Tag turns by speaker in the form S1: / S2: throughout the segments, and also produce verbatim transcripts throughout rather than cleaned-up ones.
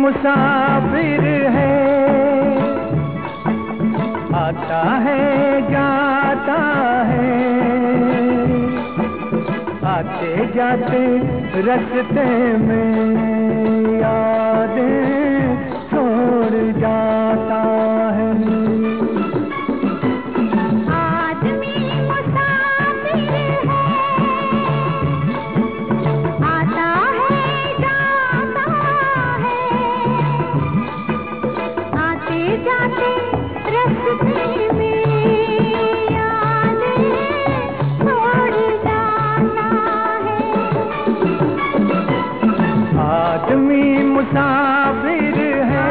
S1: मुसाफिर है, आता है जाता है, आते जाते रास्ते में यादें छोड़ जाता है। आदमी मुसाफिर है,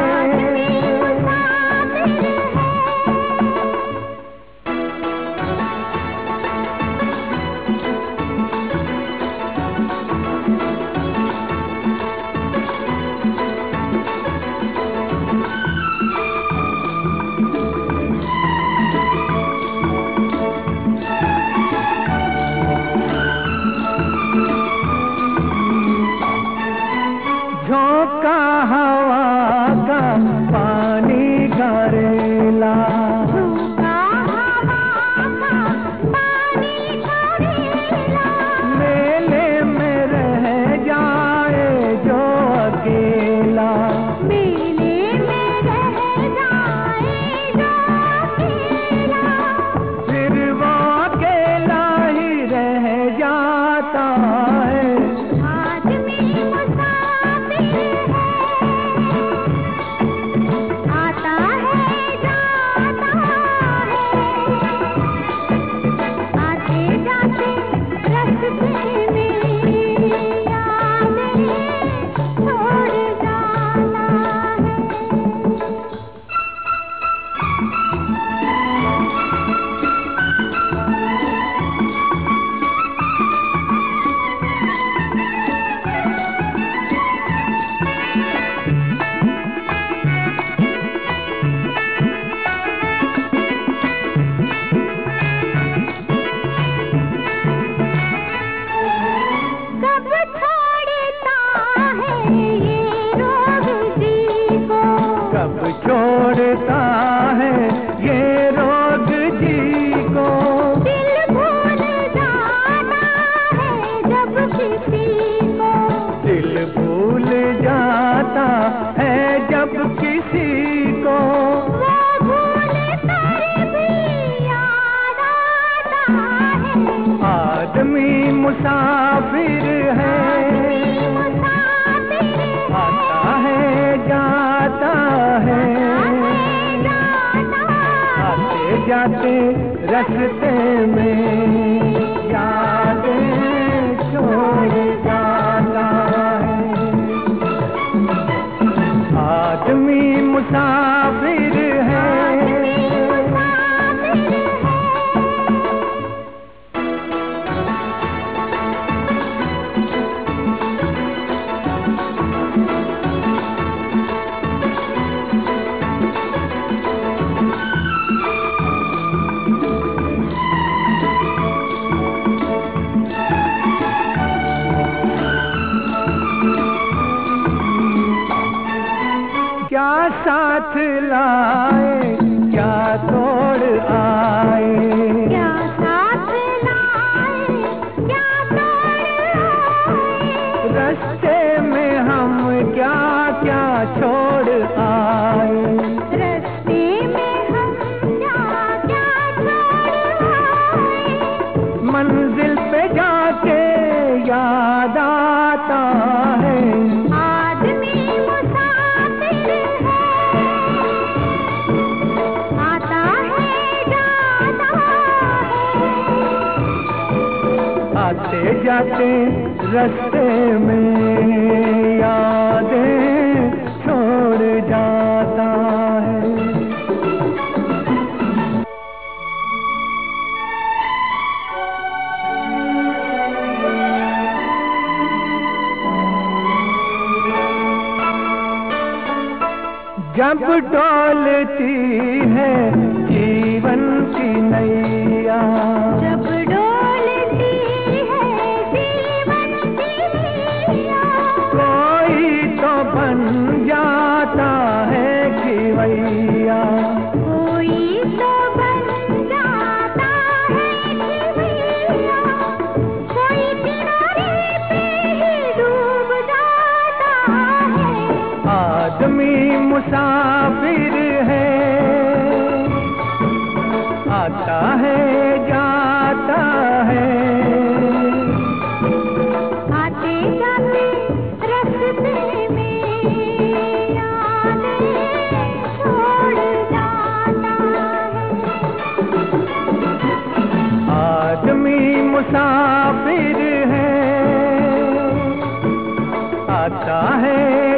S1: झोंका हवा का पानी घरेला,
S2: झोंका हवा का पानी घरेला,
S1: मेले में रह जाए जो अकेला,
S2: मेले में रह जाए जो अकेला,
S1: फिर वो अकेला ही रह जाता है।
S2: आदमी मुसाफिर है, आता है जाता है, आते जाते रास्ते में यादें छोड़ जाता है। कब छोड़ता है ये रोग जी को,
S1: कब छोड़ता है ये रोग जी को,
S2: दिल भूल जाना है जब किसी को,
S1: दिल भूल जाता है जब किसी को,
S2: वो भूल कर भी याद आता है।
S1: आदमी मुसाफिर है,
S2: मुसाफिर
S1: आता है जाता है, आते जाते रास्ते में यादें छोड़ जाता है। आदमी मुसाफिर है, क्या साथ लाए क्या तोड़ आए,
S2: क्या साथ लाए क्या तोड़ आए,
S1: रास्ते में हम क्या क्या छोड़ आए,
S2: रास्ते में हम क्या क्या छोड़ आए,
S1: मंजिल पे जाके याद आता है।
S2: आदमी मुसाफिर है, आता है जाता है,
S1: आते जाते रास्ते में यादें छोड़ जाता है। जब डोलती है जीवन की नैया,
S2: जब डोलती है जीवन की नैया,
S1: कोई तो बन जा मुसाफिर है, आता है जाता है।
S2: आते जाते रास्ते में यादें छोड़ जाता है।
S1: आदमी मुसाफिर है, आता है